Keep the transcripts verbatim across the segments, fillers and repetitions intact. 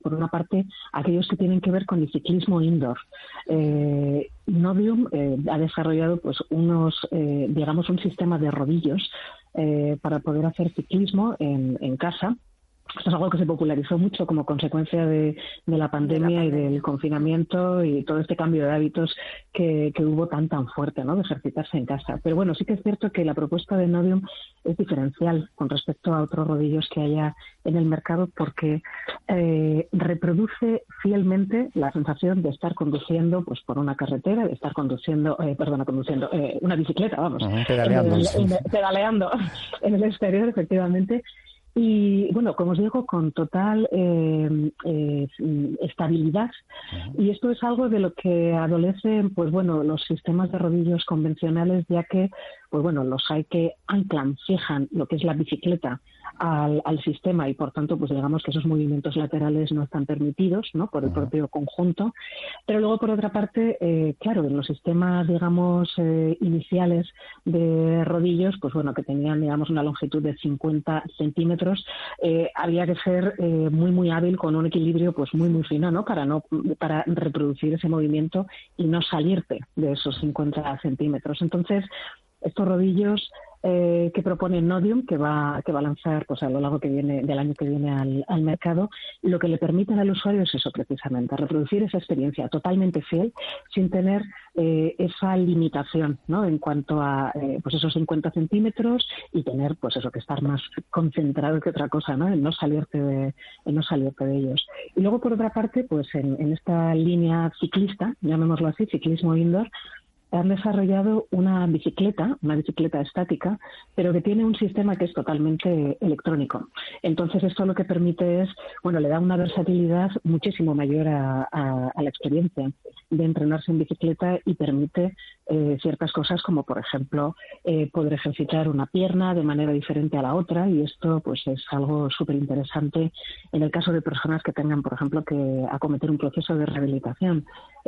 por una parte, aquellos que tienen que ver con el ciclismo indoor. Eh, Nodium eh, ha desarrollado pues unos, eh, digamos, un sistema de rodillos eh, para poder hacer ciclismo en, en casa. Esto es algo que se popularizó mucho como consecuencia de, de, la, pandemia de la pandemia y del confinamiento y todo este cambio de hábitos que, que hubo tan tan fuerte, ¿no?, de ejercitarse en casa. Pero bueno, sí que es cierto que la propuesta de Nodium es diferencial con respecto a otros rodillos que haya en el mercado porque eh, reproduce fielmente la sensación de estar conduciendo pues por una carretera, de estar conduciendo, eh, perdona, conduciendo eh, una bicicleta, vamos, uh-huh, pedaleando, en el, en el, pedaleando en el exterior, efectivamente. Y bueno, como os digo, con total eh, eh, estabilidad. Uh-huh. Y esto es algo de lo que adolecen, pues bueno, los sistemas de rodillos convencionales, ya que, pues bueno, los hay que anclan, fijan lo que es la bicicleta al, al sistema y por tanto, pues digamos que esos movimientos laterales no están permitidos, ¿no?, por el uh-huh. propio conjunto. Pero luego, por otra parte, eh, claro, en los sistemas, digamos, eh, iniciales de rodillos, pues bueno, que tenían, digamos, una longitud de cincuenta centímetros, eh, había que ser eh, muy, muy hábil con un equilibrio, pues muy, muy fino, ¿no?, para no, para reproducir ese movimiento y no salirte de esos cincuenta centímetros. Entonces, estos rodillos eh, que propone Nodium, que va que va a lanzar pues a lo largo que viene del año que viene al, al mercado, lo que le permiten al usuario es eso precisamente, reproducir esa experiencia totalmente fiel sin tener eh, esa limitación, ¿no?, en cuanto a eh, pues esos cincuenta centímetros y tener pues eso que estar más concentrado que otra cosa, ¿no?, en no salirte de en no salirte de ellos. Y luego por otra parte pues en, en esta línea ciclista, llamémoslo así, ciclismo indoor, han desarrollado una bicicleta, una bicicleta estática, pero que tiene un sistema que es totalmente electrónico. Entonces esto lo que permite es, bueno, le da una versatilidad muchísimo mayor a, a, a la experiencia de entrenarse en bicicleta y permite eh, ciertas cosas como, por ejemplo, eh, poder ejercitar una pierna de manera diferente a la otra, y esto pues es algo súper interesante en el caso de personas que tengan, por ejemplo, que acometer un proceso de rehabilitación.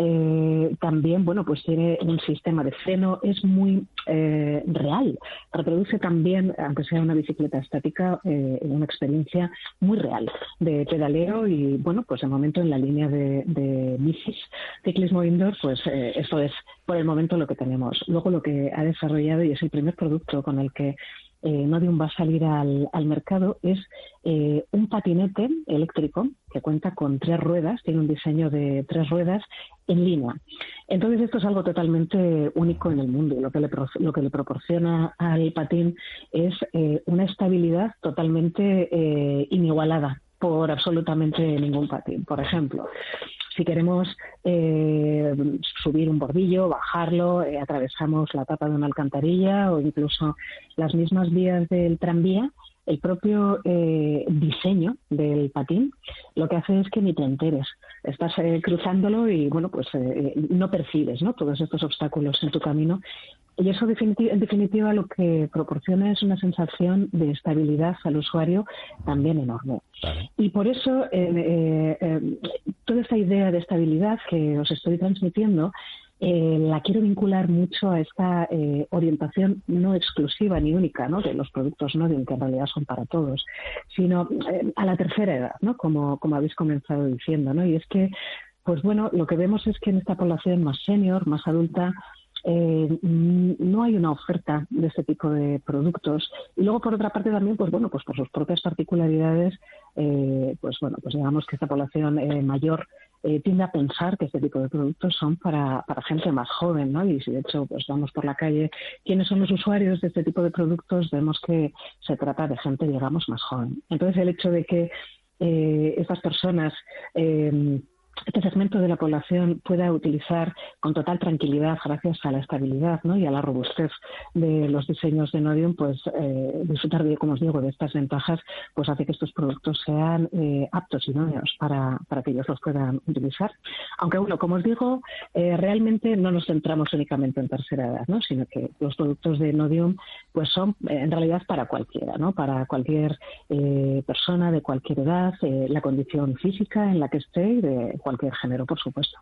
Eh, también, bueno, pues tiene un sistema de freno, es muy eh, real, reproduce también, aunque sea una bicicleta estática, eh, una experiencia muy real de pedaleo y, bueno, pues de momento en la línea de, de bicis, ciclismo indoor, pues eh, esto es por el momento lo que tenemos. Luego lo que ha desarrollado, y es el primer producto con el que Eh, Nodium va a salir al, al mercado, es eh, un patinete eléctrico que cuenta con tres ruedas, tiene un diseño de tres ruedas en línea. Entonces esto es algo totalmente único en el mundo. Lo que le, lo que le proporciona al patín es eh, una estabilidad totalmente eh, inigualada por absolutamente ningún patín. Por ejemplo, si queremos eh, subir un bordillo, bajarlo, eh, atravesamos la tapa de una alcantarilla o incluso las mismas vías del tranvía, el propio eh, diseño del patín lo que hace es que ni te enteres. Estás eh, cruzándolo y, bueno, pues eh, no percibes, ¿no?, todos estos obstáculos en tu camino. Y eso, en definitiva, lo que proporciona es una sensación de estabilidad al usuario también enorme. Vale. Y por eso, eh, eh, eh, toda esta idea de estabilidad que os estoy transmitiendo, eh, la quiero vincular mucho a esta eh, orientación no exclusiva ni única, ¿no?, de los productos Nodium, que en realidad son para todos, sino eh, a la tercera edad, ¿no?, como, como habéis comenzado diciendo, ¿no? Y es que, pues bueno, lo que vemos es que en esta población más senior, más adulta, Eh, no hay una oferta de este tipo de productos. Y luego, por otra parte, también, pues bueno, pues por sus propias particularidades, eh, pues bueno, pues digamos que esta población eh, mayor eh, tiende a pensar que este tipo de productos son para, para gente más joven, ¿no? Y si de hecho pues vamos por la calle, ¿quiénes son los usuarios de este tipo de productos? Vemos que se trata de gente, digamos, más joven. Entonces, el hecho de que eh, estas personas eh, este segmento de la población pueda utilizar con total tranquilidad, gracias a la estabilidad, ¿no?, y a la robustez de los diseños de Nodium, pues eh, disfrutar de, como os digo, de estas ventajas, pues hace que estos productos sean eh, aptos y idóneos para, para que ellos los puedan utilizar. Aunque, bueno, como os digo, eh, realmente no nos centramos únicamente en tercera edad, ¿no?, sino que los productos de Nodium pues son eh, en realidad para cualquiera, ¿no?, para cualquier eh, persona de cualquier edad, eh, la condición física en la que esté y de cualquier género, por supuesto.